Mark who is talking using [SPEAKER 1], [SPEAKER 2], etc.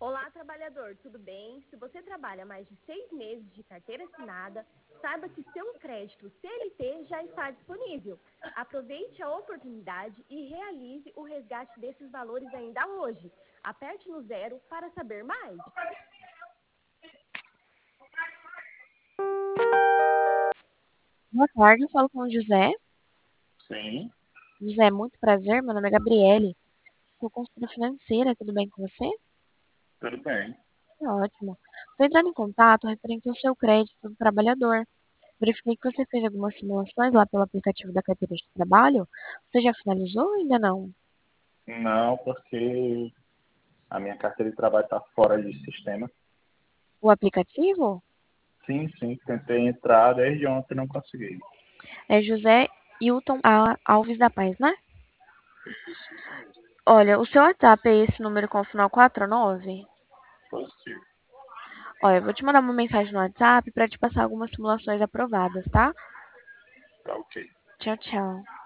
[SPEAKER 1] Olá, trabalhador, tudo bem? Se você trabalha mais de 6 meses de carteira assinada, saiba que seu crédito CLT já está disponível. Aproveite a oportunidade e realize o resgate desses valores ainda hoje. Aperte no 0 para saber mais.
[SPEAKER 2] Boa tarde, eu falo com o José.
[SPEAKER 3] Sim,
[SPEAKER 2] José, muito prazer, meu nome é Gabriele. Sou consultora financeira, tudo bem com você?
[SPEAKER 3] tudo bem.
[SPEAKER 2] Ótimo. Estou entrando em contato referente ao seu crédito do trabalhador. Verifiquei que você fez algumas simulações lá pelo aplicativo da carteira de trabalho. Você já finalizou ou ainda não?
[SPEAKER 3] Não, porque a minha carteira de trabalho está fora de sistema.
[SPEAKER 2] O aplicativo
[SPEAKER 3] Sim, tentei entrar desde ontem e não consegui.
[SPEAKER 2] é José Hilton Alves da Paz, né?
[SPEAKER 3] Isso mesmo.
[SPEAKER 2] Olha, o seu WhatsApp é esse número com o final 49?
[SPEAKER 3] Possível.
[SPEAKER 2] Olha, eu vou te mandar uma mensagem no WhatsApp para te passar algumas simulações aprovadas, tá?
[SPEAKER 3] Tá ok.
[SPEAKER 2] Tchau, tchau.